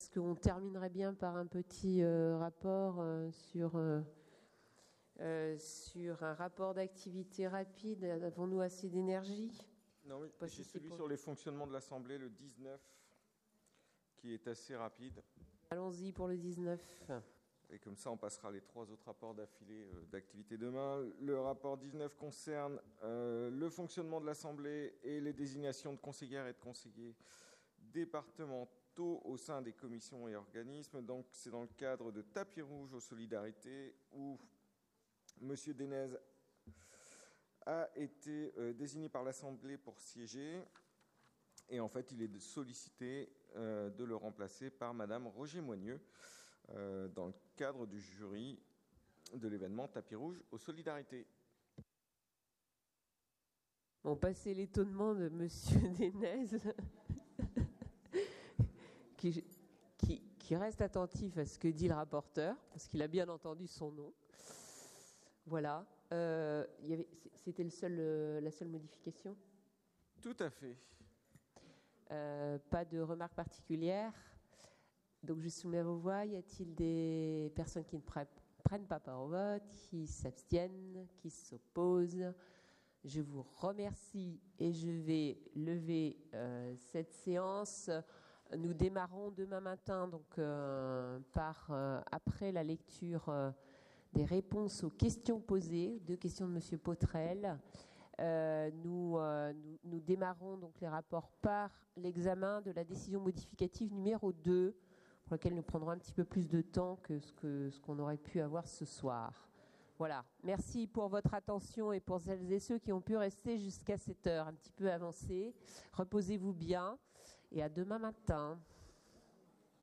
Est-ce qu'on terminerait bien par un petit rapport sur un rapport d'activité rapide? Avons-nous assez d'énergie? Non, oui. J'ai celui sur les fonctionnements de l'Assemblée, le 19, qui est assez rapide. Allons-y pour le 19. Et comme ça, on passera les 3 autres rapports d'affilée d'activité demain. Le rapport 19 concerne le fonctionnement de l'Assemblée et les désignations de conseillères et de conseillers départementaux au sein des commissions et organismes. Donc, c'est dans le cadre de Tapis Rouge aux Solidarités où M. Denez a été désigné par l'Assemblée pour siéger. Et en fait, il est sollicité de le remplacer par Mme Roger Moigneux dans le cadre du jury de l'événement Tapis Rouge aux Solidarités. Bon, passez l'étonnement de M. Denez, qui reste attentif à ce que dit le rapporteur, parce qu'il a bien entendu son nom. Voilà. C'était la seule modification? Tout à fait. Pas de remarques particulières. Donc je soumets à vos voix. Y a-t-il des personnes qui ne prennent pas part au vote, qui s'abstiennent, qui s'opposent? Je vous remercie et je vais lever cette séance. Nous démarrons demain matin, donc après la lecture des réponses aux questions posées, 2 questions de M. Potrel. Nous démarrons donc les rapports par l'examen de la décision modificative numéro 2, pour laquelle nous prendrons un petit peu plus de temps que ce qu'on aurait pu avoir ce soir. Voilà. Merci pour votre attention et pour celles et ceux qui ont pu rester jusqu'à cette heure un petit peu avancée. Reposez-vous bien et à demain matin.